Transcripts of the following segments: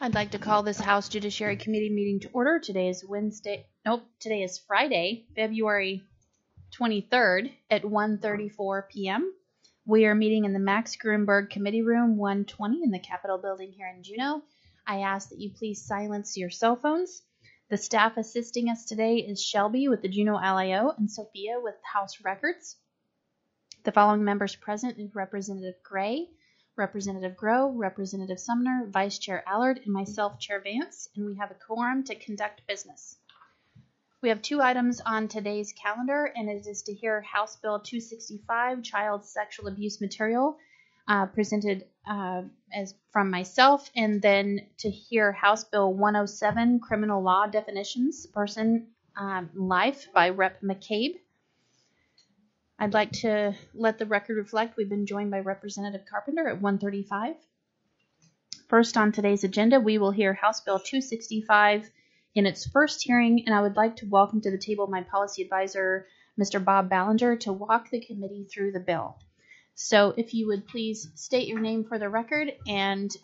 I'd like to call this House Judiciary Committee meeting to order. Today is Friday, February 23rd at 1:34 p.m. We are meeting in the Max Grunberg Committee Room 120 in the Capitol Building here in Juneau. I ask that you please silence your cell phones. The staff assisting us today is Shelby with the Juneau LIO and Sophia with House Records. The following members present is Representative Gray, Representative Grow, Representative Sumner, Vice Chair Allard, and myself, Chair Vance, and we have a quorum to conduct business. We have two items on today's calendar, and it is to hear House Bill 265, Child Sexual Abuse Material, presented as from myself, and then to hear House Bill 107, Criminal Law Definitions, Person Life by Rep. McCabe. I'd like to let the record reflect we've been joined by Representative Carpenter at 1:35. First on today's agenda, we will hear House Bill 265 in its first hearing, and I would like to welcome to the table my policy advisor, Mr. Bob Ballinger, to walk the committee through the bill. So if you would please state your name for the record and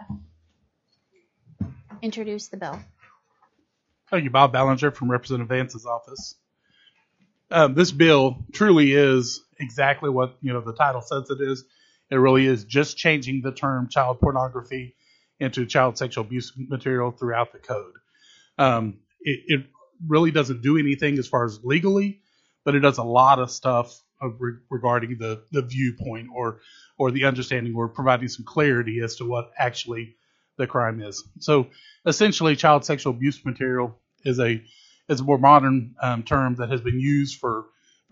introduce the bill. Thank you, Bob Ballinger from Representative Vance's office. This bill truly is exactly what the title says it is. It really is just changing the term child pornography into child sexual abuse material throughout the code. It really doesn't do anything as far as legally, but it does a lot of stuff regarding the viewpoint or the understanding, or providing some clarity as to what actually the crime is. So essentially, child sexual abuse material is a more modern term that has been used for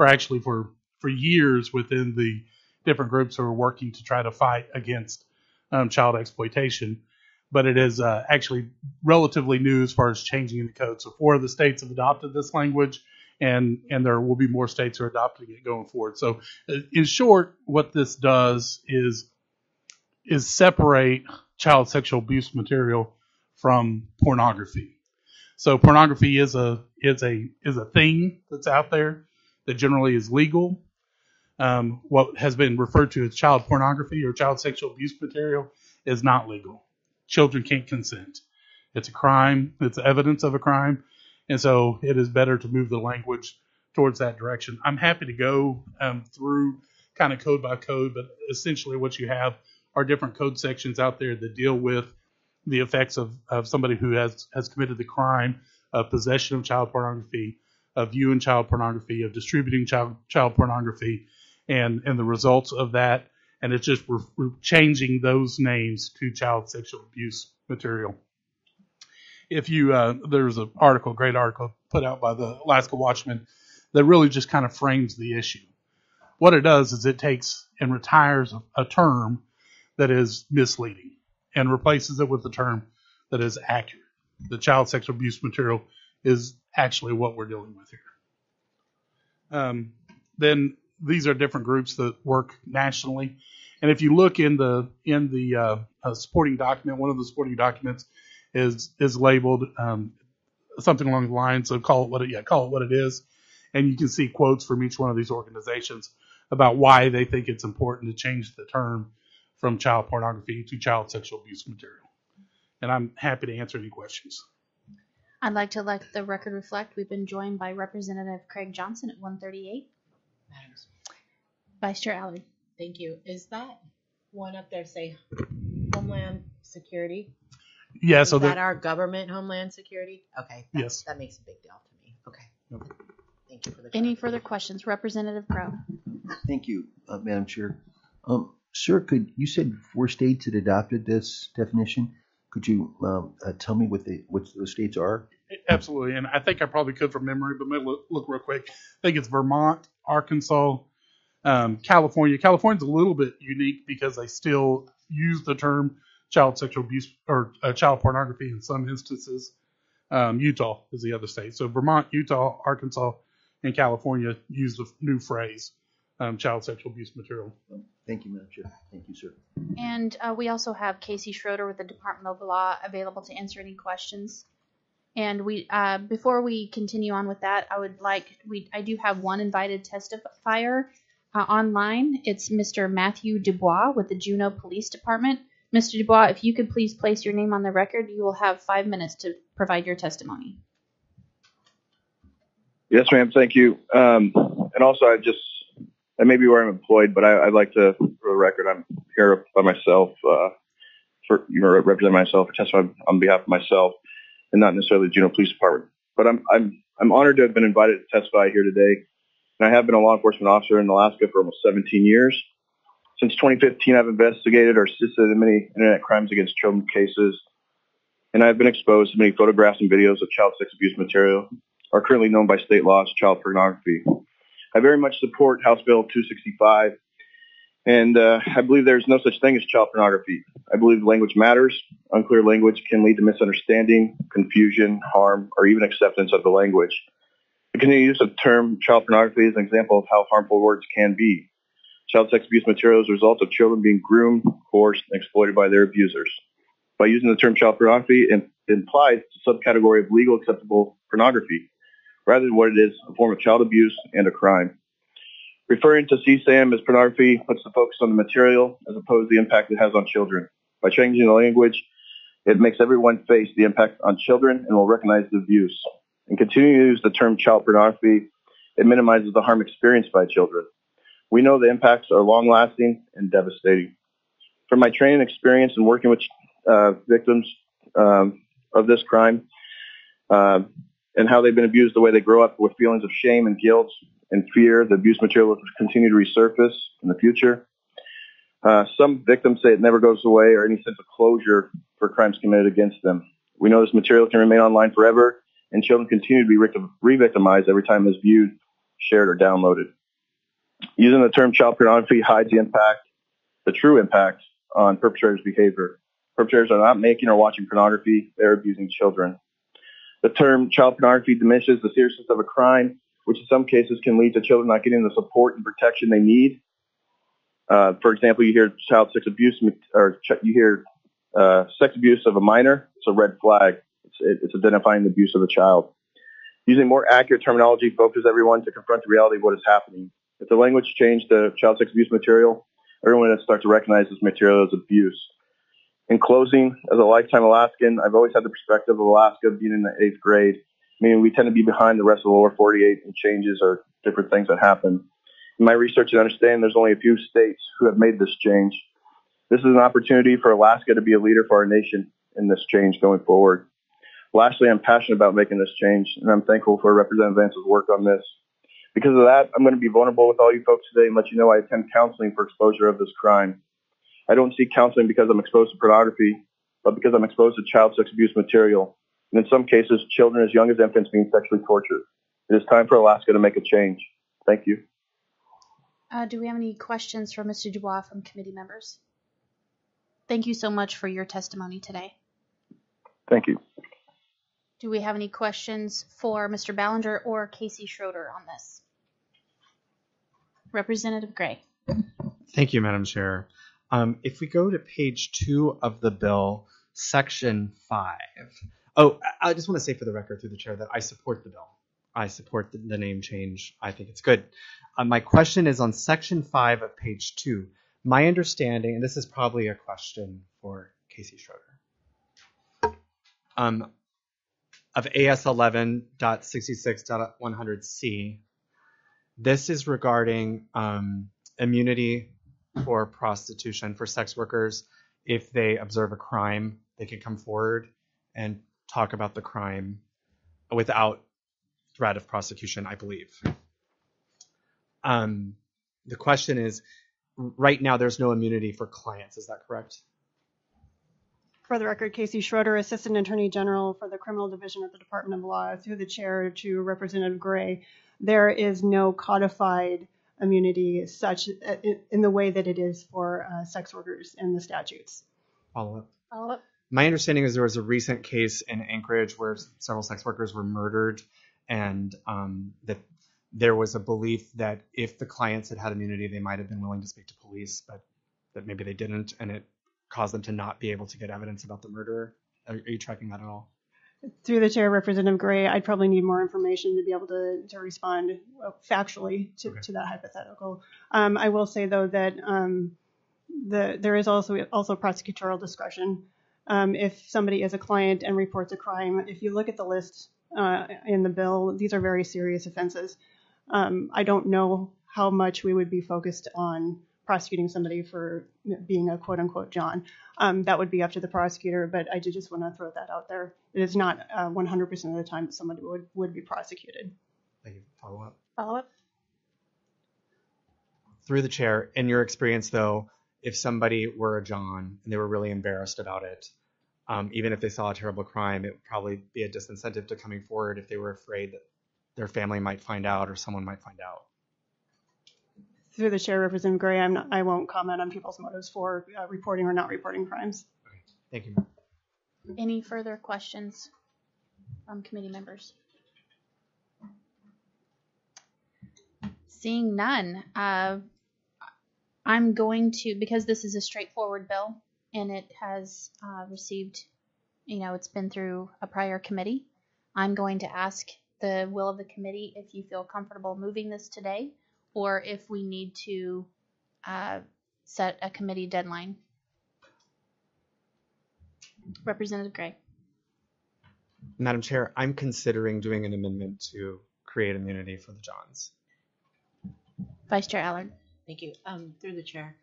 years within the different groups who are working to try to fight against child exploitation. But it is actually relatively new as far as changing the code. So 4 of the states have adopted this language, and there will be more states who are adopting it going forward. So in short, what this does is separate child sexual abuse material from pornography. So pornography is a thing that's out there that generally is legal. What has been referred to as child pornography or child sexual abuse material is not legal. Children can't consent. It's a crime. It's evidence of a crime. And so it is better to move the language towards that direction. I'm happy to go through kind of code by code, but essentially what you have are different code sections out there that deal with the effects of somebody who has committed the crime of possession of child pornography, of viewing child pornography, of distributing child pornography, and the results of that. And it's just we're changing those names to child sexual abuse material. If you there's an article, great article put out by the Alaska Watchman that really just kind of frames the issue. What it does is it takes and retires a term that is misleading and replaces it with a term that is accurate. The child sexual abuse material is actually what we're dealing with here. Then these are different groups that work nationally. And if you look in the supporting document, one of the supporting documents is labeled something along the lines of call it what it is. And you can see quotes from each one of these organizations about why they think it's important to change the term from child pornography to child sexual abuse material. And I'm happy to answer any questions. I'd like to let the record reflect we've been joined by Representative Craig Johnson at 1:38. Vice Chair Allard. Thank you. Is that one up there say Homeland Security? Yeah. Is that our government Homeland Security? Okay. Yes. That makes a big deal to me. Okay. Okay. Thank you for the Any further questions? Representative Crow. Thank you, Madam Chair. Sir, you said 4 states had adopted this definition. Could you tell me what those states are? Absolutely, and I think I probably could from memory, but maybe look real quick. I think it's Vermont, Arkansas, California. California's a little bit unique because they still use the term child sexual abuse or child pornography in some instances. Utah is the other state. So Vermont, Utah, Arkansas, and California use the new phrase child sexual abuse material. Thank you, Madam Chair. Thank you, sir. And we also have Casey Schroeder with the Department of Law available to answer any questions. And we, before we continue on with that, I do have one invited testifier online. It's Mr. Matthew Dubois with the Juneau Police Department. Mr. Dubois, if you could please place your name on the record, you will have 5 minutes to provide your testimony. Yes, ma'am. Thank you. And also, I may be where I'm employed, but I'd like to, for the record, I'm here by myself, represent myself, testify on behalf of myself, and not necessarily the Juneau Police Department. But I'm honored to have been invited to testify here today. And I have been a law enforcement officer in Alaska for almost 17 years. Since 2015, I've investigated or assisted in many internet crimes against children cases, and I've been exposed to many photographs and videos of child sex abuse material, are currently known by state law as child pornography. I very much support House Bill 265, and I believe there's no such thing as child pornography. I believe language matters. Unclear language can lead to misunderstanding, confusion, harm, or even acceptance of the language. The continued use of the term child pornography is an example of how harmful words can be. Child sex abuse material is a result of children being groomed, coerced, and exploited by their abusers. By using the term child pornography, it implies a subcategory of legal acceptable pornography, rather than what it is, a form of child abuse and a crime. Referring to CSAM as pornography puts the focus on the material as opposed to the impact it has on children. By changing the language, it makes everyone face the impact on children and will recognize the abuse. And continuing to use the term child pornography, it minimizes the harm experienced by children. We know the impacts are long-lasting and devastating. From my training experience and working with victims of this crime and how they've been abused, the way they grow up with feelings of shame and guilt and fear, the abuse material will continue to resurface in the future. Some victims say it never goes away or any sense of closure for crimes committed against them. We know this material can remain online forever, and children continue to be re-victimized every time it's viewed, shared, or downloaded. Using the term child pornography hides the true impact on perpetrators' behavior. Perpetrators are not making or watching pornography, they're abusing children. The term child pornography diminishes the seriousness of a crime, which in some cases can lead to children not getting the support and protection they need. For example, you hear child sex abuse, or you hear sex abuse of a minor, it's a red flag. It's identifying the abuse of a child. Using more accurate terminology focuses everyone to confront the reality of what is happening. If the language changed to child sex abuse material, everyone would start to recognize this material as abuse. In closing, as a lifetime Alaskan, I've always had the perspective of Alaska being in the 8th grade, meaning we tend to be behind the rest of the lower 48 in changes or different things that happen. In my research and understanding, there's only a few states who have made this change. This is an opportunity for Alaska to be a leader for our nation in this change going forward. Lastly, I'm passionate about making this change, and I'm thankful for Representative Vance's work on this. Because of that, I'm going to be vulnerable with all you folks today and let you know I attend counseling for exposure of this crime. I don't seek counseling because I'm exposed to pornography, but because I'm exposed to child sex abuse material, and in some cases, children as young as infants being sexually tortured. It is time for Alaska to make a change. Thank you. Do we have any questions for Mr. Dubois from committee members? Thank you so much for your testimony today. Thank you. Do we have any questions for Mr. Ballinger or Casey Schroeder on this? Representative Gray. Thank you, Madam Chair. If we go to page 2 of the bill, section 5. Oh, I just want to say for the record through the chair that I support the bill. I support the name change. I think it's good. My question is on section 5 of page 2. My understanding, and this is probably a question for Casey Schroeder, of AS 11.66.100C. This is regarding immunity for prostitution for sex workers. If they observe a crime, they can come forward and talk about the crime without threat of prosecution, I believe. The question is, right now there's no immunity for clients. Is that correct? For the record, Casey Schroeder, Assistant Attorney General for the Criminal Division of the Department of Law, through the chair to Representative Gray. There is no codified immunity such in the way that it is for sex workers in the statutes. Follow up. My understanding is there was a recent case in Anchorage where several sex workers were murdered, and that there was a belief that if the clients had had immunity, they might have been willing to speak to police, but that maybe they didn't, and it caused them to not be able to get evidence about the murderer. Are you tracking that at all? Through the chair, Representative Gray, I'd probably need more information to be able to respond factually to that hypothetical. I will say, though, that There is also prosecutorial discretion. If somebody is a client and reports a crime, if you look at the list in the bill, these are very serious offenses. I don't know how much we would be focused on prosecuting somebody for being a quote unquote John. That would be up to the prosecutor, but I did just want to throw that out there. It is not 100% of the time that somebody would be prosecuted. Thank you. Follow up. Follow up? Through the chair, in your experience though, if somebody were a John and they were really embarrassed about it, even if they saw a terrible crime, it would probably be a disincentive to coming forward if they were afraid that their family might find out or someone might find out. Through the chair, Representative Gray, I won't comment on people's motives for reporting or not reporting crimes. Okay. Thank you. Any further questions from committee members? Seeing none, I'm going to, because this is a straightforward bill and it has received, it's been through a prior committee, I'm going to ask the will of the committee if you feel comfortable moving this today or if we need to set a committee deadline. Representative Gray. Madam Chair, I'm considering doing an amendment to create immunity for the Johns. Vice Chair Allard. Thank you. Through the chair.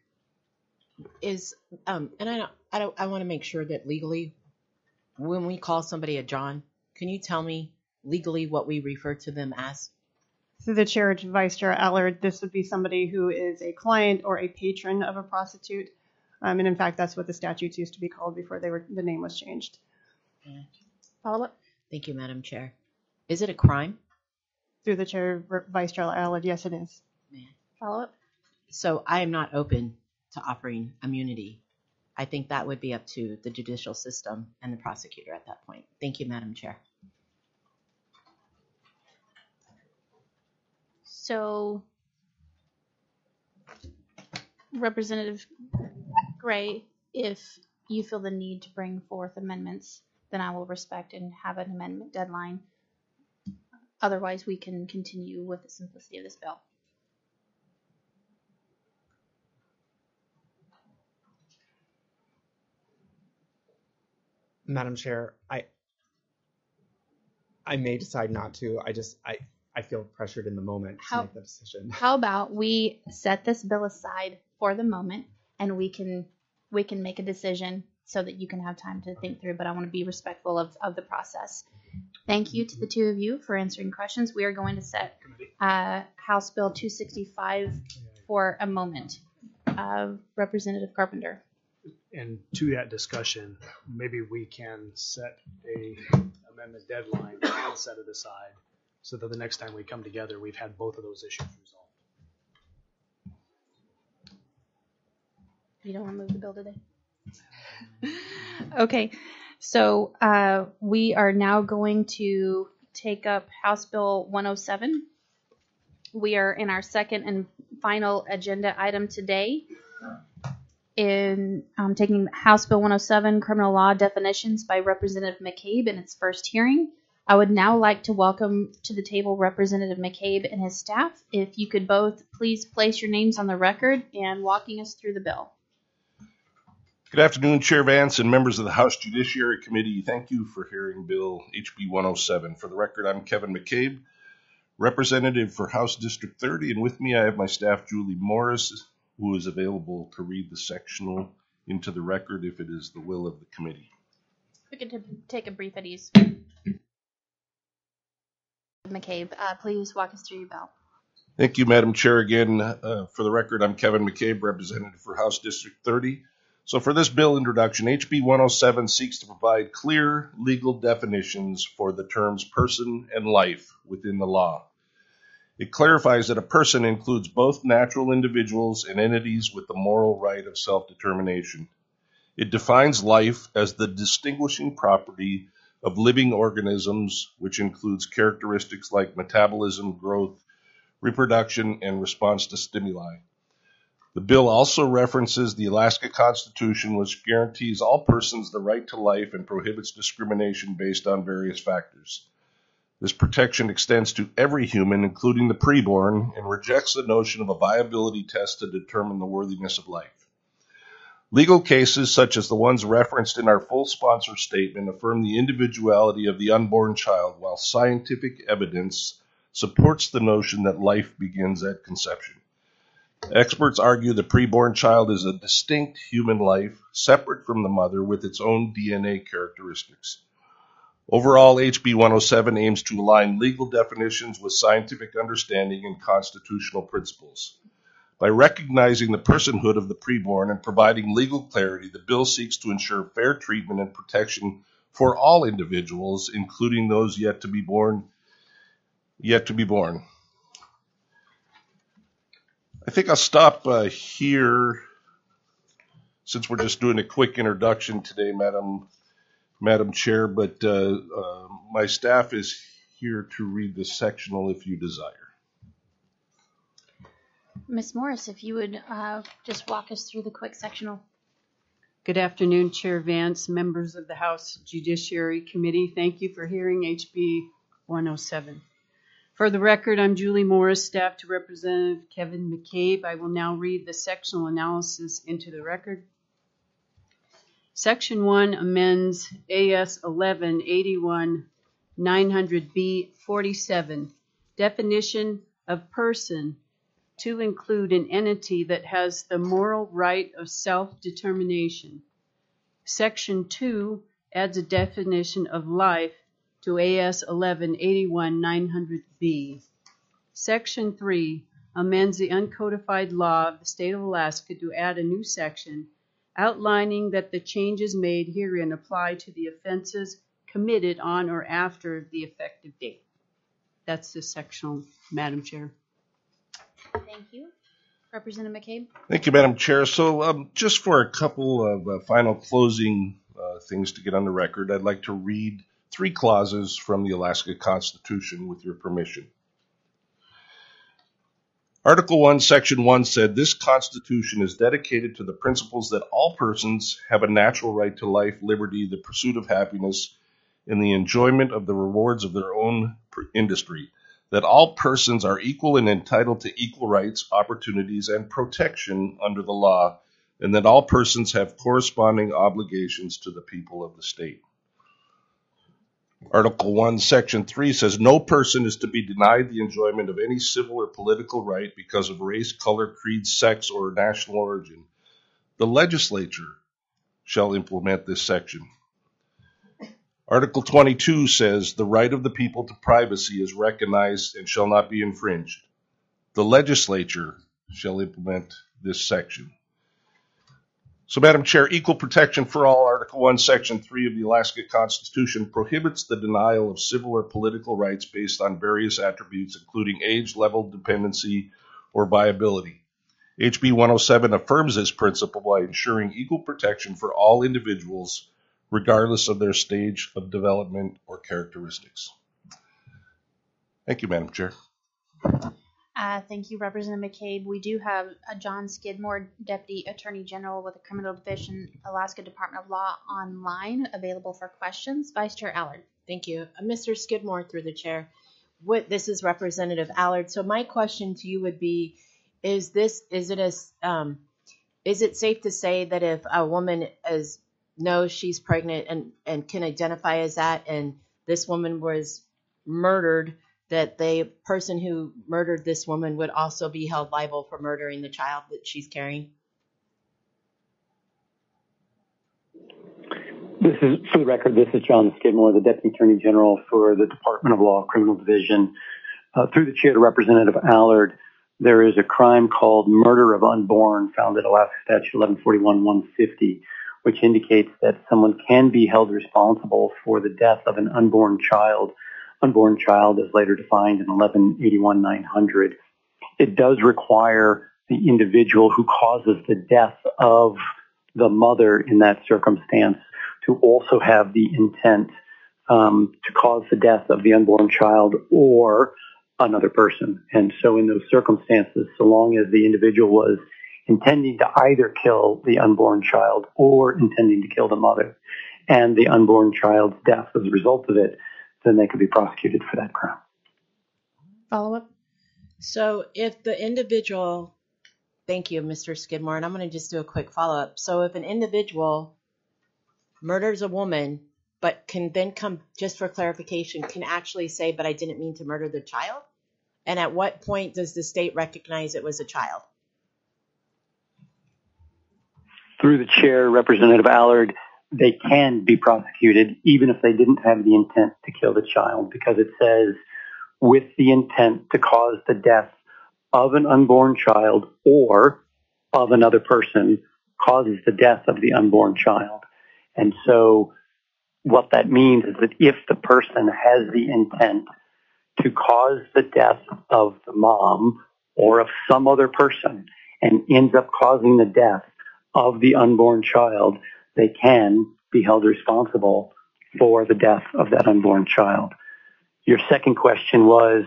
And I want to make sure that legally, when we call somebody a John, can you tell me legally what we refer to them as? Through the chair, Vice Chair Allard, this would be somebody who is a client or a patron of a prostitute. And in fact, that's what the statutes used to be called before the name was changed. Follow up. Thank you, Madam Chair. Is it a crime? Through the chair, Vice Chair Allard, yes, it is. Follow up. So I am not open to offering immunity. I think that would be up to the judicial system and the prosecutor at that point. Thank you, Madam Chair. So, Representative Gray, if you feel the need to bring forth amendments, then I will respect and have an amendment deadline. Otherwise, we can continue with the simplicity of this bill. Madam Chair, I may decide not to. I feel pressured in the moment to make that decision. How about we set this bill aside for the moment and we can make a decision so that you can have time to think through, but I want to be respectful of the process. Thank you to the two of you for answering questions. We are going to set House Bill 265 for a moment. Representative Carpenter. And to that discussion, maybe we can set a amendment deadline and set it aside so that the next time we come together, we've had both of those issues resolved. You don't want to move the bill today? Okay, so we are now going to take up House Bill 107. We are in our second and final agenda item today. In taking House Bill 107, Criminal Law Definitions by Representative McCabe in its first hearing. I would now like to welcome to the table Representative McCabe and his staff. If you could both please place your names on the record and walking us through the bill. Good afternoon, Chair Vance and members of the House Judiciary Committee. Thank you for hearing Bill HB 107. For the record, I'm Kevin McCabe, representative for House District 30, and with me I have my staff, Julie Morris, who is available to read the sectional into the record if it is the will of the committee. We could take a brief at ease. McCabe, please walk us through your bill. Thank you, Madam Chair. Again, for the record, I'm Kevin McCabe, representative for House District 30. So for this bill introduction, HB 107 seeks to provide clear legal definitions for the terms person and life within the law. It clarifies that a person includes both natural individuals and entities with the moral right of self-determination. It defines life as the distinguishing property of living organisms, which includes characteristics like metabolism, growth, reproduction, and response to stimuli. The bill also references the Alaska Constitution, which guarantees all persons the right to life and prohibits discrimination based on various factors. This protection extends to every human, including the preborn, and rejects the notion of a viability test to determine the worthiness of life. Legal cases such as the ones referenced in our full sponsor statement affirm the individuality of the unborn child, while scientific evidence supports the notion that life begins at conception. Experts argue the preborn child is a distinct human life, separate from the mother, with its own DNA characteristics. Overall, HB 107 aims to align legal definitions with scientific understanding and constitutional principles. By recognizing the personhood of the preborn and providing legal clarity, the bill seeks to ensure fair treatment and protection for all individuals, including those yet to be born. I think I'll stop here, since we're just doing a quick introduction today, Madam Chair, but my staff is here to read the sectional if you desire. Ms. Morris, if you would just walk us through the quick sectional. Good afternoon, Chair Vance, members of the House Judiciary Committee. Thank you for hearing HB 107. For the record, I'm Julie Morris, staff to Representative Kevin McCabe. I will now read the sectional analysis into the record. Section 1 amends AS 1181 900B 47, definition of person, to include an entity that has the moral right of self-determination. Section 2 adds a definition of life to AS 1181 900B. Section 3 amends the uncodified law of the state of Alaska to add a new section outlining that the changes made herein apply to the offenses committed on or after the effective date. That's the sectional, Madam Chair. Thank you. Representative McCabe. Thank you, Madam Chair. So just for a couple of final closing things to get on the record, I'd like to read 3 clauses from the Alaska Constitution with your permission. Article 1, Section 1 said, "This Constitution is dedicated to the principles that all persons have a natural right to life, liberty, the pursuit of happiness, and the enjoyment of the rewards of their own industry, that all persons are equal and entitled to equal rights, opportunities, and protection under the law, and that all persons have corresponding obligations to the people of the state." Article 1, Section 3 says, "No person is to be denied the enjoyment of any civil or political right because of race, color, creed, sex, or national origin. The legislature shall implement this section." Article 22 says, "The right of the people to privacy is recognized and shall not be infringed. The legislature shall implement this section." So, Madam Chair, equal protection for all, Article 1, Section 3 of the Alaska Constitution prohibits the denial of civil or political rights based on various attributes, including age, level, dependency, or viability. HB 107 affirms this principle by ensuring equal protection for all individuals, regardless of their stage of development or characteristics. Thank you, Madam Chair. Thank you, Representative McCabe. We do have John Skidmore, Deputy Attorney General with the Criminal Division, Alaska Department of Law, online, available for questions. Vice Chair Allard. Thank you. Mr. Skidmore, through the chair. This is Representative Allard. So my question to you would be, is it safe to say that if a woman knows she's pregnant and can identify as that, and this woman was murdered, that the person who murdered this woman would also be held liable for murdering the child that she's carrying? This is, for the record, this is John Skidmore, the Deputy Attorney General for the Department of Law Criminal Division. Through the chair to Representative Allard, there is a crime called murder of unborn found in Alaska Statute 1141-150, which indicates that someone can be held responsible for the death of an unborn child. Unborn child is later defined in 1181-900. It does require the individual who causes the death of the mother in that circumstance to also have the intent to cause the death of the unborn child or another person. And so in those circumstances, so long as the individual was intending to either kill the unborn child or intending to kill the mother and the unborn child's death as a result of it, then they could be prosecuted for that crime. Follow up. So if the individual Thank you, Mr. Skidmore. And I'm going to just do a quick follow-up. So if an individual murders a woman, but can then come, just for clarification, can actually say, but I didn't mean to murder the child? And at what point does the state recognize it was a child? Through the chair, Representative Allard, they can be prosecuted even if they didn't have the intent to kill the child, because it says with the intent to cause the death of an unborn child or of another person causes the death of the unborn child. And so what that means is that if the person has the intent to cause the death of the mom or of some other person and ends up causing the death of the unborn child, they can be held responsible for the death of that unborn child. Your second question was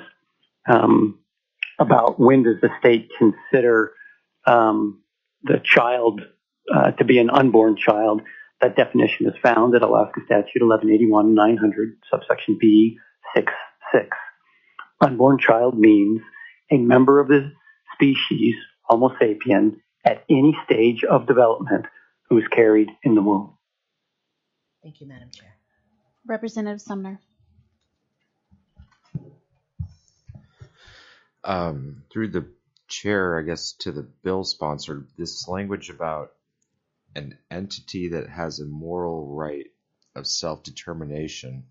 about when does the state consider the child to be an unborn child. That definition is found at Alaska Statute 1181-900, subsection B 6.6. Unborn child means a member of the species, Homo sapien, at any stage of development who is carried in the womb. Thank you, Madam Chair. Representative Sumner. Through the chair, I guess, to the bill sponsor, this language about an entity that has a moral right of self-determination.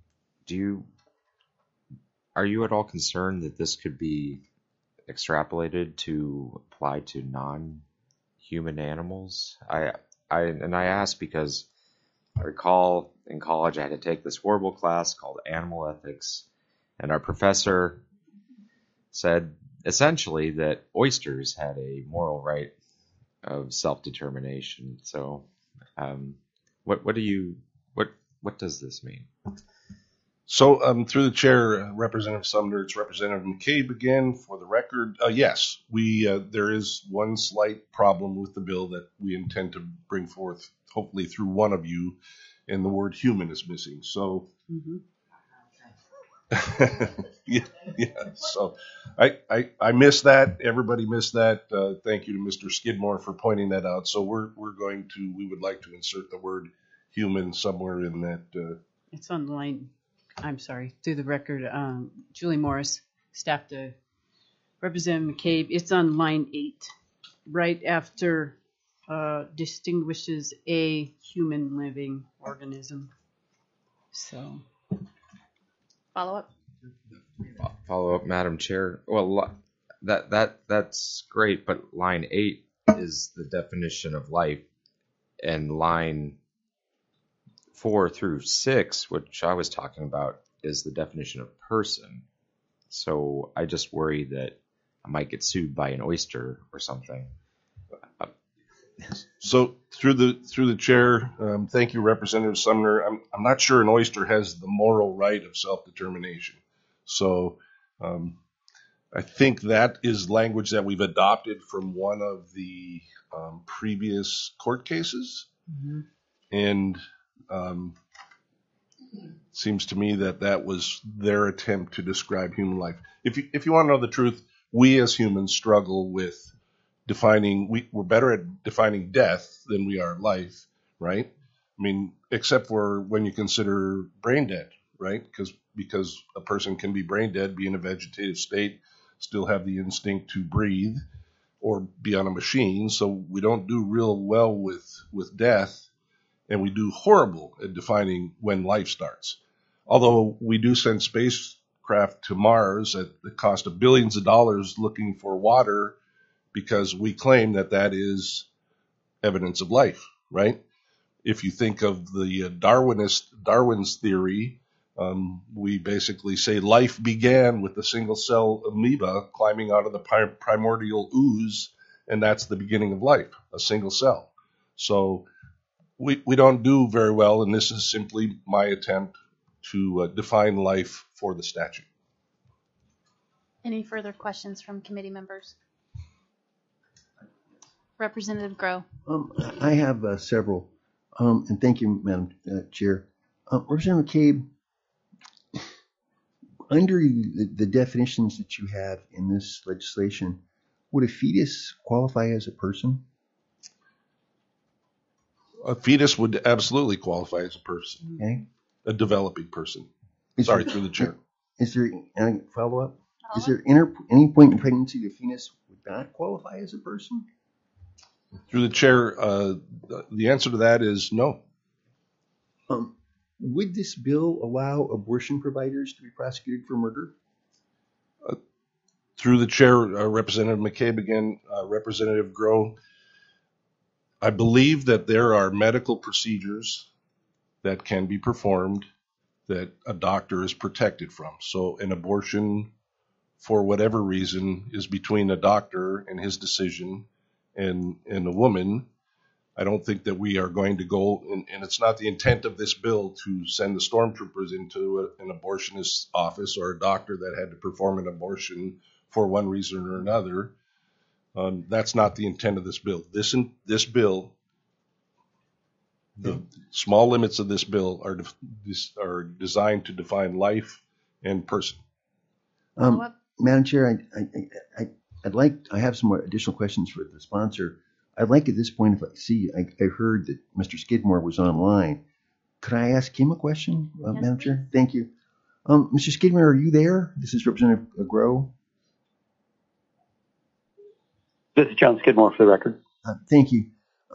Are you at all concerned that this could be extrapolated to apply to non-human animals? I ask because I recall in college I had to take this horrible class called Animal Ethics, and our professor said essentially that oysters had a moral right of self-determination. So, what does this mean? So, through the chair, Representative Sumner, it's Representative McCabe again. For the record, yes, there is one slight problem with the bill that we intend to bring forth, hopefully through one of you, and the word human is missing. So, yeah. So, I missed that. Everybody missed that. Thank you to Mr. Skidmore for pointing that out. So we would like to insert the word human somewhere in that. It's on the line. I'm sorry, through the record, Julie Morris, staff to Representative McCabe. It's on line 8, right after distinguishes a human living organism. So, Follow up, Madam Chair. Well, that's great, but line 8 is the definition of life, and line 4 through 6, which I was talking about, is the definition of person. So I just worry that I might get sued by an oyster or something. So through the chair, thank you, Representative Sumner. I'm not sure an oyster has the moral right of self-determination. So I think that is language that we've adopted from one of the previous court cases, and seems to me that was their attempt to describe human life. If you want to know the truth, we as humans struggle with defining. We're better at defining death than we are life, right? I mean, except for when you consider brain dead, right? Because a person can be brain dead, be in a vegetative state, still have the instinct to breathe, or be on a machine. So we don't do real well with death. And we do horrible at defining when life starts. Although we do send spacecraft to Mars at the cost of billions of dollars looking for water, because we claim that is evidence of life, right? If you think of the Darwin's theory, we basically say life began with a single-cell amoeba climbing out of the primordial ooze, and that's the beginning of life, a single cell. So we don't do very well, and this is simply my attempt to define life for the statute. Any further questions from committee members? Representative Grow. I have several, and thank you, Madam Chair. Representative McCabe, under the definitions that you have in this legislation, would a fetus qualify as a person? A fetus would absolutely qualify as a person, Okay. a developing person. Is Sorry, there- through the chair. Is there any follow-up? Is there any point in pregnancy the fetus would not qualify as a person? Through the chair, the answer to that is no. Would this bill allow abortion providers to be prosecuted for murder? Through the chair, Representative McCabe again, Representative Groh, I believe that there are medical procedures that can be performed that a doctor is protected from. So an abortion, for whatever reason, is between a doctor and his decision and a woman. I don't think that we are going to go, and it's not the intent of this bill to send the stormtroopers into an abortionist's office or a doctor that had to perform an abortion for one reason or another. That's not the intent of this bill. This bill, the small limits of this bill are designed to define life and person. Madam Chair, I have some more additional questions for the sponsor. I'd like at this point, if I heard that Mr. Skidmore was online, could I ask him a question, Madam Chair? Thank you. Mr. Skidmore, are you there? This is Representative Groh. This is John Skidmore for the record. Thank you.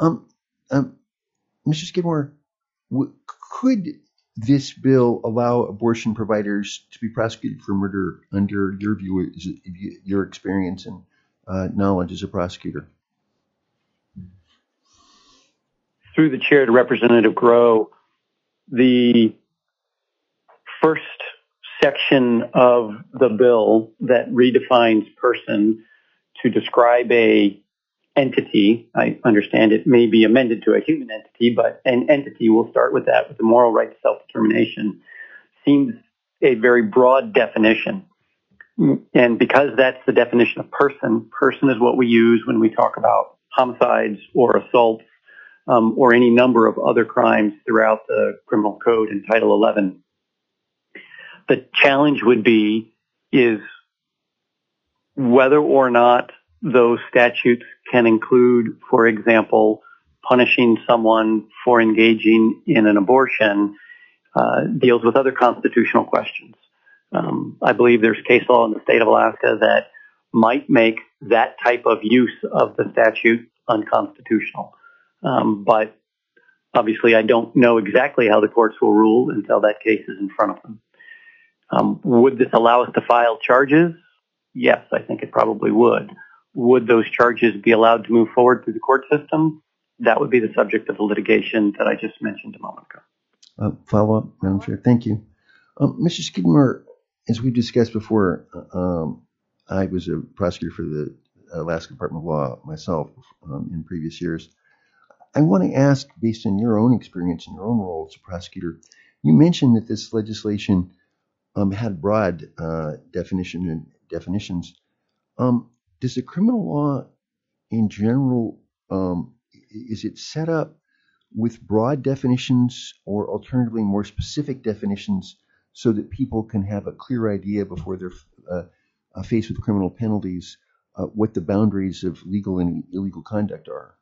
Mr. Skidmore, could this bill allow abortion providers to be prosecuted for murder under your view, your experience and knowledge as a prosecutor? Through the chair to Representative Groh, the first section of the bill that redefines person to describe a entity, I understand it may be amended to a human entity, but an entity, we'll start with that, with the moral right to self-determination, seems a very broad definition. And because that's the definition of person, person is what we use when we talk about homicides or assaults, or any number of other crimes throughout the criminal code in Title 11. The challenge would be is whether or not those statutes can include, for example, punishing someone for engaging in an abortion deals with other constitutional questions. I believe there's case law in the state of Alaska that might make that type of use of the statute unconstitutional. But obviously I don't know exactly how the courts will rule until that case is in front of them. Would this allow us to file charges? Yes, I think it probably would. Would those charges be allowed to move forward through the court system? That would be the subject of the litigation that I just mentioned a moment ago. Follow up, Madam Chair. Thank you. Mr. Skidmore, as we discussed before, I was a prosecutor for the Alaska Department of Law myself in previous years. I want to ask, based on your own experience and your own role as a prosecutor, you mentioned that this legislation had broad definitions. Does the criminal law in general, is it set up with broad definitions or alternatively more specific definitions so that people can have a clear idea before they're faced with criminal penalties what the boundaries of legal and illegal conduct are?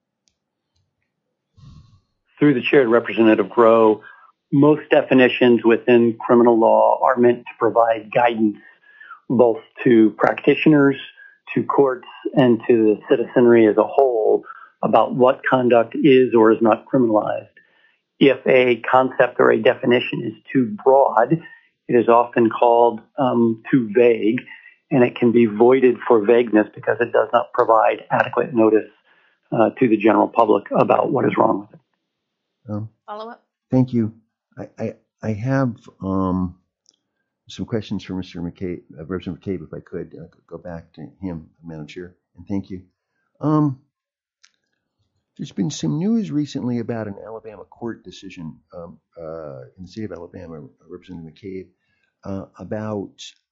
Through the chair to Representative Groh, most definitions within criminal law are meant to provide guidance both to practitioners, to courts, and to the citizenry as a whole about what conduct is or is not criminalized. If a concept or a definition is too broad, it is often called too vague, and it can be voided for vagueness because it does not provide adequate notice to the general public about what is wrong with it. Follow up? Thank you. I have some questions for Mr. McCabe, Representative McCabe, if I could go back to him, Madam Chair, and thank you. There's been some news recently about an Alabama court decision in the state of Alabama, Representative McCabe, about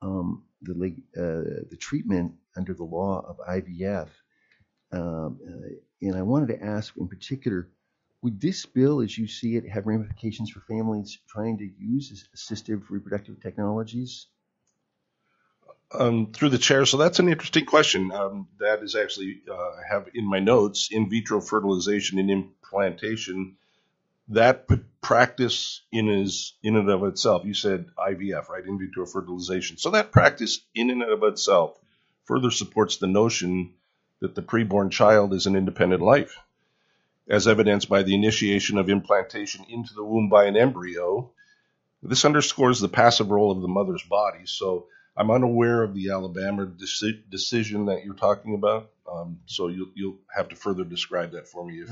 the treatment under the law of IVF. And I wanted to ask in particular, would this bill, as you see it, have ramifications for families trying to use assistive reproductive technologies? Through the chair, so that's an interesting question. That is actually, I have in my notes, in vitro fertilization and implantation. That practice in and of itself, you said IVF, right? In vitro fertilization. So that practice in and of itself further supports the notion that the preborn child is an independent life, as evidenced by the initiation of implantation into the womb by an embryo. This underscores the passive role of the mother's body. So I'm unaware of the Alabama decision that you're talking about. So you'll have to further describe that for me.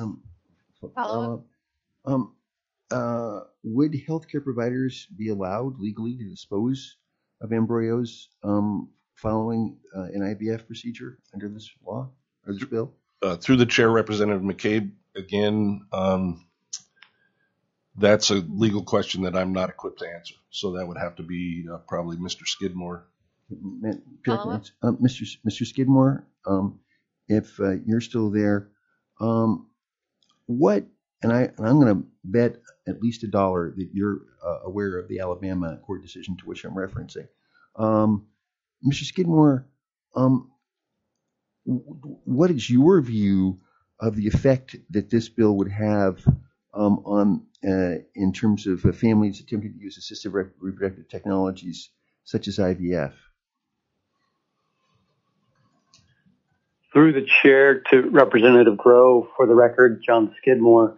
Would healthcare providers be allowed legally to dispose of embryos following an IVF procedure under this law or this bill? Through the chair, Representative McCabe, again, that's a legal question that I'm not equipped to answer. So that would have to be probably Mr. Skidmore. Mr. Skidmore, if you're still there, what? And I'm going to bet at least $1 that you're aware of the Alabama court decision to which I'm referencing. Mr. Skidmore, what is your view of the effect that this bill would have on in terms of families attempting to use assistive reproductive technologies such as IVF? Through the chair to Representative Grow, for the record, John Skidmore.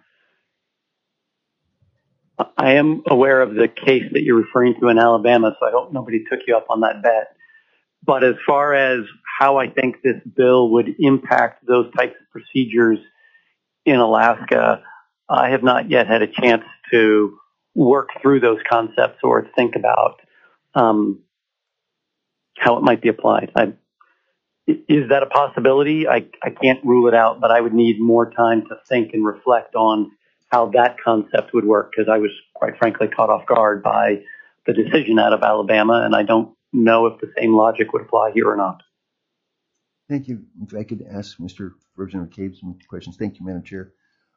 I am aware of the case that you're referring to in Alabama, so I hope nobody took you up on that bet. But as far as how I think this bill would impact those types of procedures in Alaska, I have not yet had a chance to work through those concepts or think about how it might be applied. Is that a possibility? I can't rule it out, but I would need more time to think and reflect on how that concept would work, because I was quite frankly caught off guard by the decision out of Alabama, and I don't know if the same logic would apply here or not. Thank you. If I could ask Mr. Representative McCabe some questions. Thank you, Madam Chair.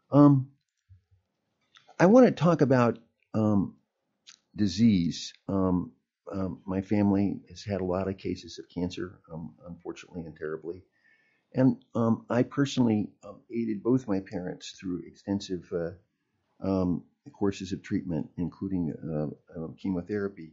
I want to talk about disease. My family has had a lot of cases of cancer, unfortunately and terribly. And I personally aided both my parents through extensive courses of treatment, including chemotherapy.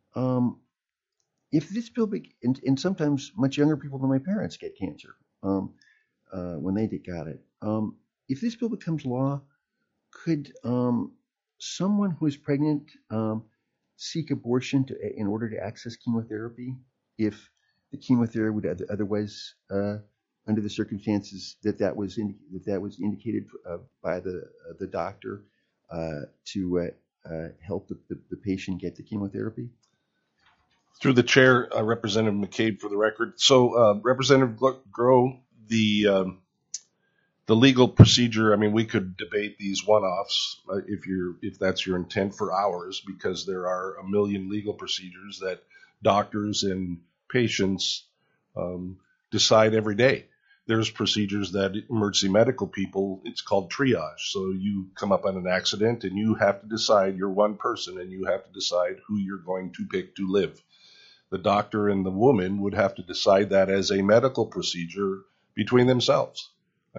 If this bill, and sometimes much younger people than my parents get cancer when they got it. If this bill becomes law, could someone who is pregnant seek abortion in order to access chemotherapy if the chemotherapy would otherwise, under the circumstances that was indicated by the doctor to help the patient get the chemotherapy? Through the chair, Representative McCabe, for the record. So, Representative Grow, the legal procedure, I mean, we could debate these one-offs if that's your intent for hours, because there are a million legal procedures that doctors and patients decide every day. There's procedures that emergency medical people, it's called triage. So you come up on an accident and you have to decide, you're one person, and you have to decide who you're going to pick to live. The doctor and the woman would have to decide that as a medical procedure between themselves.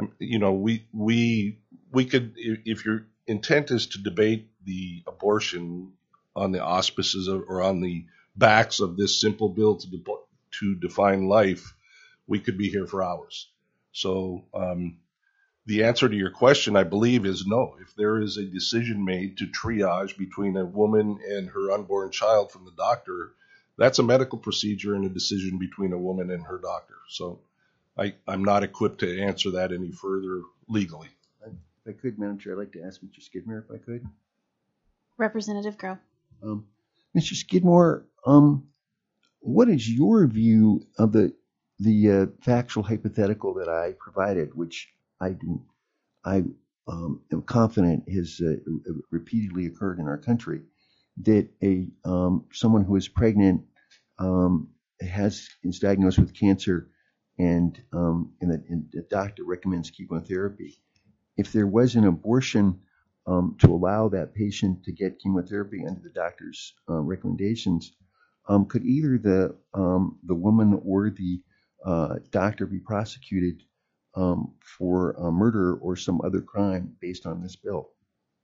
We could, if your intent is to debate the abortion on the auspices or on the backs of this simple bill to define life, we could be here for hours. So the answer to your question, I believe, is no. If there is a decision made to triage between a woman and her unborn child from the doctor, that's a medical procedure and a decision between a woman and her doctor. So I'm not equipped to answer that any further legally. If I could, Madam Chair, I'd like to ask Mr. Skidmore if I could. Representative Grow. Mr. Skidmore, what is your view of the factual hypothetical that I provided, which I am confident has repeatedly occurred in our country, that someone who is pregnant is diagnosed with cancer, and the doctor recommends chemotherapy. If there was an abortion to allow that patient to get chemotherapy under the doctor's recommendations, could either the woman or the doctor be prosecuted for murder or some other crime based on this bill?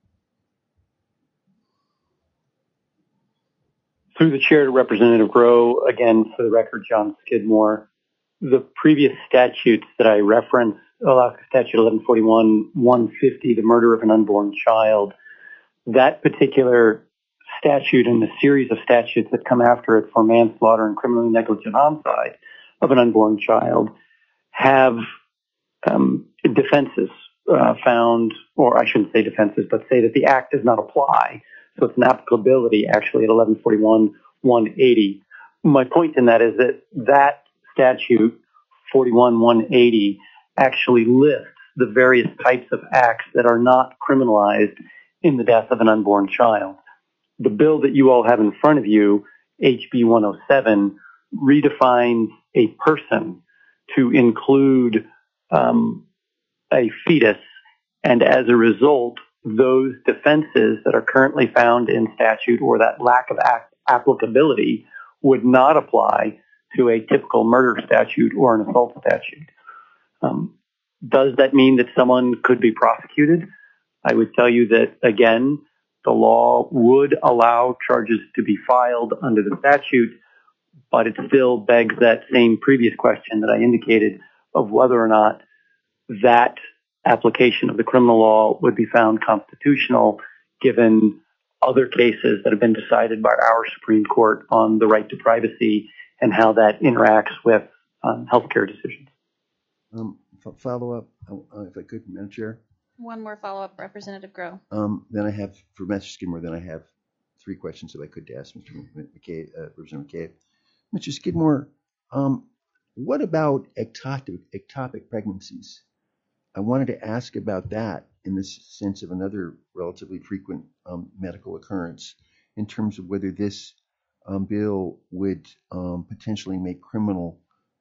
Through the chair to Representative Grow, again, for the record, John Skidmore, the previous statutes that I referenced, Alaska Statute 1141-150, the murder of an unborn child, that particular statute and the series of statutes that come after it for manslaughter and criminally negligent homicide of an unborn child have defenses found, or I shouldn't say defenses, but say that the act does not apply. So it's an applicability actually at 1141-180. My point in that is that statute 41-180 actually lists the various types of acts that are not criminalized in the death of an unborn child. The bill that you all have in front of you, HB 107, redefines a person to include a fetus, and as a result, those defenses that are currently found in statute or that lack of applicability would not apply to a typical murder statute or an assault statute. Does that mean that someone could be prosecuted? I would tell you that, again, the law would allow charges to be filed under the statute, but it still begs that same previous question that I indicated of whether or not that application of the criminal law would be found constitutional given other cases that have been decided by our Supreme Court on the right to privacy and how that interacts with healthcare decisions. Follow up, if I could, Madam Chair. One more follow-up, Representative Grow. Then I have, for Mr. Skidmore, then I have three questions if I could ask Mr. McCabe, Representative McCabe. Mr. Skidmore, what about ectopic pregnancies? I wanted to ask about that in the sense of another relatively frequent medical occurrence in terms of whether this bill would potentially make criminal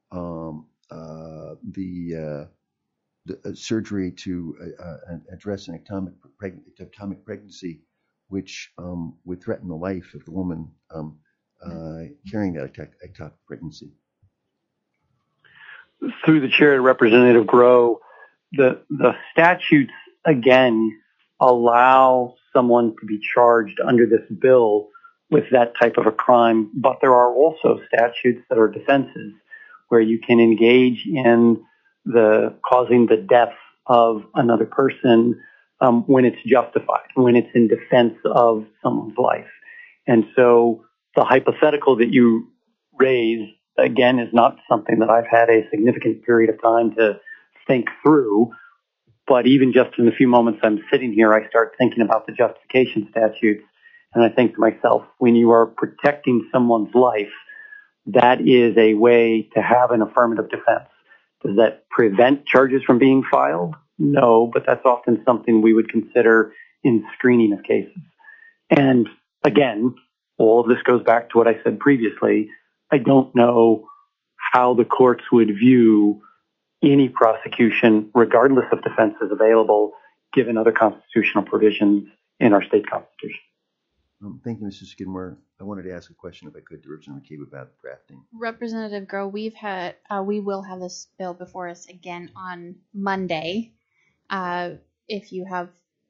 the surgery to address an ectopic pregnancy, which would threaten the life of the woman carrying that ectopic pregnancy. Through the chair, Representative Grow, the statutes, again, allow someone to be charged under this bill with that type of a crime, but there are also statutes that are defenses where you can engage in the causing the death of another person when it's justified, when it's in defense of someone's life. And so the hypothetical that you raise, again, is not something that I've had a significant period of time to think through. But even just in the few moments I'm sitting here, I start thinking about the justification statutes. And I think to myself, when you are protecting someone's life, that is a way to have an affirmative defense. Does that prevent charges from being filed? No, but that's often something we would consider in screening of cases. And again, all of this goes back to what I said previously. I don't know how the courts would view any prosecution, regardless of defenses available, given other constitutional provisions in our state constitution. Thank you, Mr. Skidmore. I wanted to ask a question, if I could, to Representative McCabe about drafting. Representative Grow, we will have this bill before us again on Monday. If you have,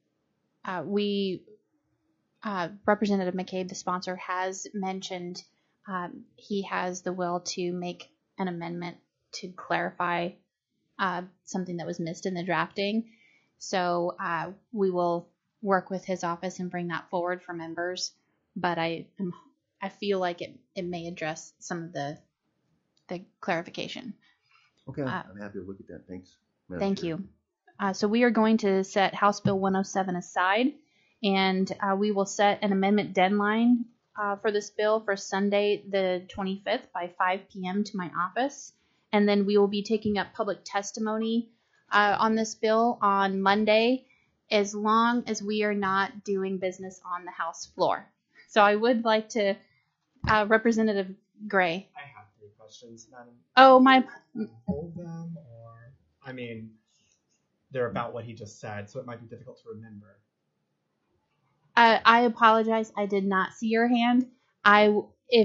Representative McCabe, the sponsor, has mentioned he has the will to make an amendment to clarify something that was missed in the drafting. So we will work with his office and bring that forward for members. But I feel like it may address some of the clarification. Okay, I'm happy to look at that. Thanks. Thank you. So we are going to set House Bill 107 aside, and we will set an amendment deadline for this bill for Sunday, the 25th by 5 p.m. to my office. And then we will be taking up public testimony on this bill on Monday, as long as we are not doing business on the House floor. So I would like to, Representative Gray. I have three questions, Madam. Oh, my. Hold them, or I mean, they're about what he just said, so it might be difficult to remember. I apologize. I did not see your hand. If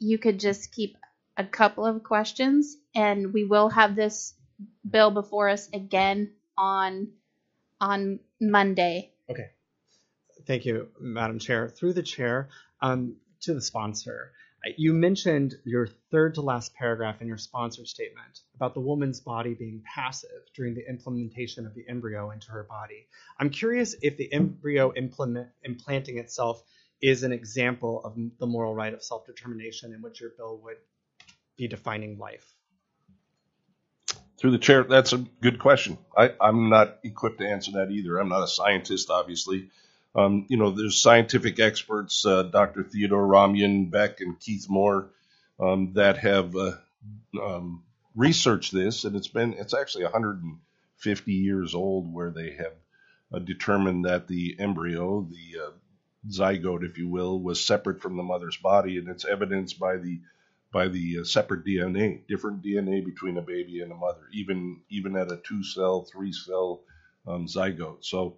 you could just keep a couple of questions, and we will have this bill before us again on Monday. Okay. Thank you, Madam Chair. Through the chair, to the sponsor. You mentioned your third to last paragraph in your sponsor statement about the woman's body being passive during the implementation of the embryo into her body. I'm curious if the embryo implanting itself is an example of the moral right of self-determination in which your bill would be defining life. Through the chair, that's a good question. I'm not equipped to answer that either. I'm not a scientist, obviously. There's scientific experts, Dr. Theodore Ramyan, Beck, and Keith Moore, that have researched this, and it's actually 150 years old, where they have determined that the embryo, the zygote, if you will, was separate from the mother's body, and it's evidenced by the separate DNA, different DNA between a baby and a mother, even at a 2-cell, 3-cell zygote. So,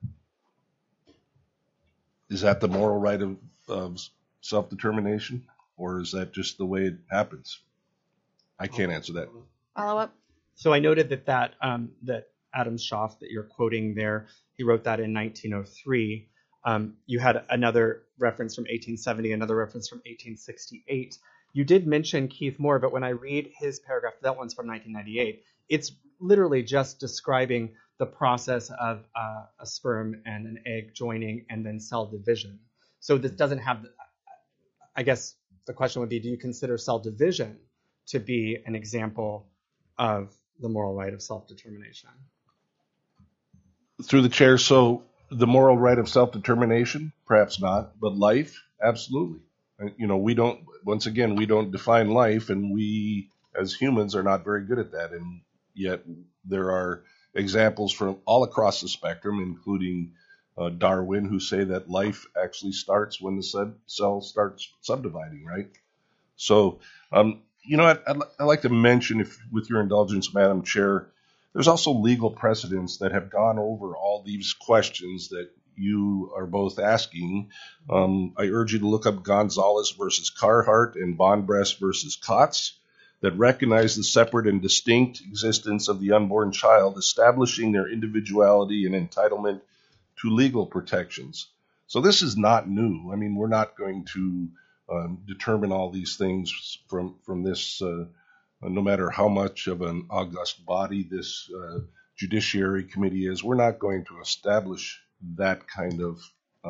is that the moral right of self-determination, or is that just the way it happens? I can't answer that. Follow up. So I noted that Adam Schaff that you're quoting there, he wrote that in 1903. You had another reference from 1870, another reference from 1868. You did mention Keith Moore, but when I read his paragraph, that one's from 1998, it's literally just describing the process of a sperm and an egg joining and then cell division. So this doesn't have, I guess the question would be, do you consider cell division to be an example of the moral right of self-determination? Through the chair, so the moral right of self-determination, perhaps not, but life, absolutely. We don't define life, and we as humans are not very good at that, and yet there are examples from all across the spectrum, including Darwin, who say that life actually starts when the cell starts subdividing, right? So, I'd like to mention, if with your indulgence, Madam Chair, there's also legal precedents that have gone over all these questions that you are both asking. I urge you to look up Gonzalez versus Carhart and Bonbrest versus Kotz, that recognize the separate and distinct existence of the unborn child, establishing their individuality and entitlement to legal protections. So this is not new. I mean, we're not going to determine all these things from this, no matter how much of an august body this Judiciary Committee is. We're not going to establish that kind of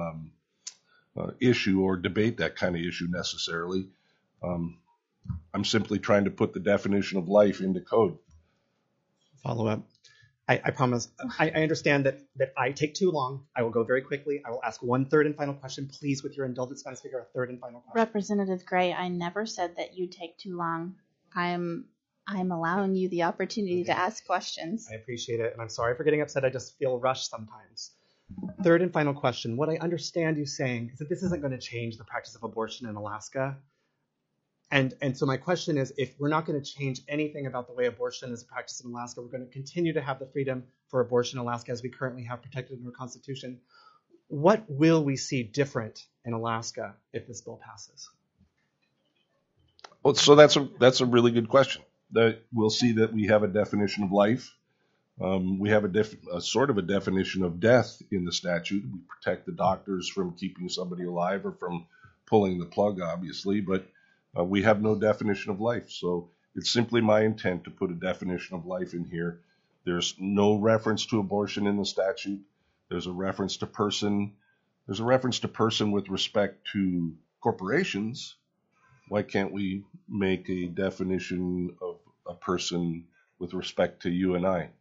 issue or debate that kind of issue necessarily. I'm simply trying to put the definition of life into code. Follow up. I promise. I understand that I take too long. I will go very quickly. I will ask one third and final question. Please, with your indulgence, Madam Speaker, a third and final question. Representative Gray, I never said that you take too long. I'm allowing you the opportunity to ask questions. I appreciate it, and I'm sorry for getting upset. I just feel rushed sometimes. Third and final question. What I understand you saying is that this isn't going to change the practice of abortion in Alaska. And so my question is, if we're not going to change anything about the way abortion is practiced in Alaska, we're going to continue to have the freedom for abortion in Alaska as we currently have protected in our Constitution. What will we see different in Alaska if this bill passes? Well, so that's a really good question. That we'll see that we have a definition of life. We have a sort of a definition of death in the statute. We protect the doctors from keeping somebody alive or from pulling the plug, obviously, but we have no definition of life. So it's simply my intent to put a definition of life in here. There's no reference to abortion in the statute. There's a reference to person. There's a reference to person with respect to corporations. Why can't we make a definition of a person with respect to you and I?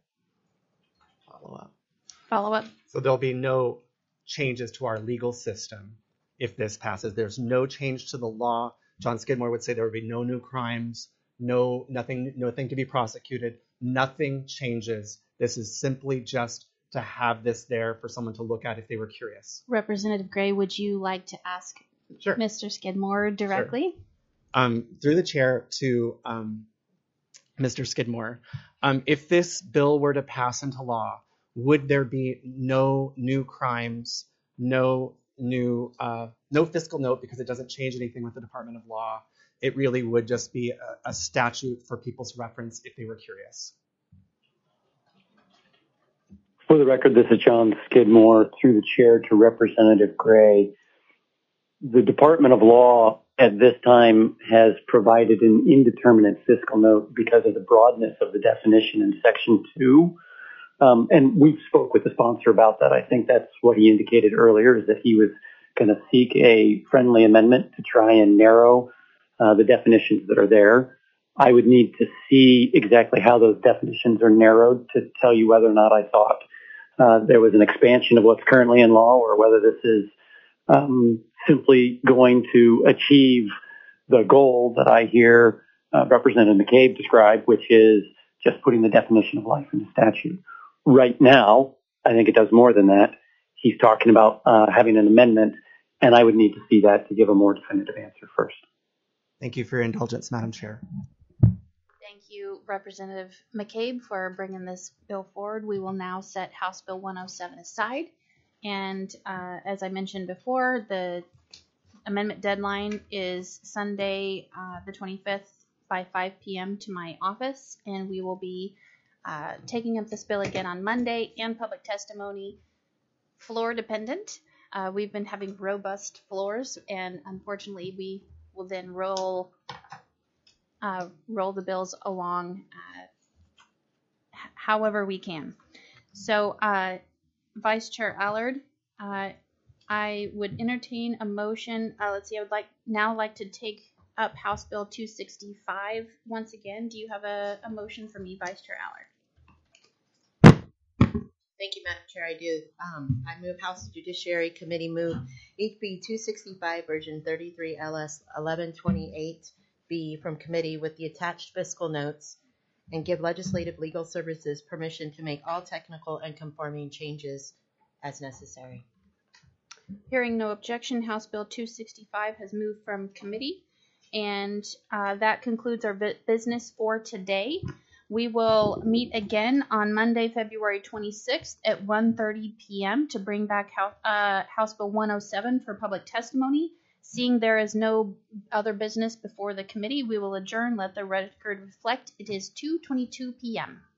Follow up. So there'll be no changes to our legal system if this passes. There's no change to the law. John Skidmore would say there would be no new crimes, nothing to be prosecuted. Nothing changes. This is simply just to have this there for someone to look at if they were curious. Representative Gray, would you like to ask Sure. Mr. Skidmore directly? Sure. Through the chair to Mr. Skidmore, if this bill were to pass into law, would there be no new crimes, no new, no fiscal note because it doesn't change anything with the Department of Law. It really would just be a statute for people's reference if they were curious. For the record, this is John Skidmore through the chair to Representative Gray. The Department of Law at this time has provided an indeterminate fiscal note because of the broadness of the definition in Section 2. And we've spoke with the sponsor about that. I think that's what he indicated earlier, is that he was going to seek a friendly amendment to try and narrow the definitions that are there. I would need to see exactly how those definitions are narrowed to tell you whether or not I thought there was an expansion of what's currently in law, or whether this is simply going to achieve the goal that I hear Representative McCabe describe, which is just putting the definition of life in the statute. Right now, I think it does more than that. He's talking about having an amendment, and I would need to see that to give a more definitive answer first. Thank you for your indulgence, Madam Chair. Thank you, Representative McCabe, for bringing this bill forward. We will now set House Bill 107 aside. And as I mentioned before, the amendment deadline is Sunday, the 25th by 5 p.m. to my office. And we will be taking up this bill again on Monday, and public testimony, floor dependent. We've been having robust floors, and unfortunately we will then roll the bills along however we can. So Vice Chair Allard, I would entertain a motion. Let's see, I would like to take up House Bill 265 once again. Do you have a motion for me, Vice Chair Allard? Thank you, Madam Chair. I do. I move House Judiciary Committee move HB 265 version 33 LS 1128B from committee with the attached fiscal notes, and give Legislative Legal Services permission to make all technical and conforming changes as necessary. Hearing no objection, House Bill 265 has moved from committee, and that concludes our business for today. We will meet again on Monday, February 26th at 1:30 p.m. to bring back House Bill 107 for public testimony. Seeing there is no other business before the committee, we will adjourn. Let the record reflect it is 2:22 p.m.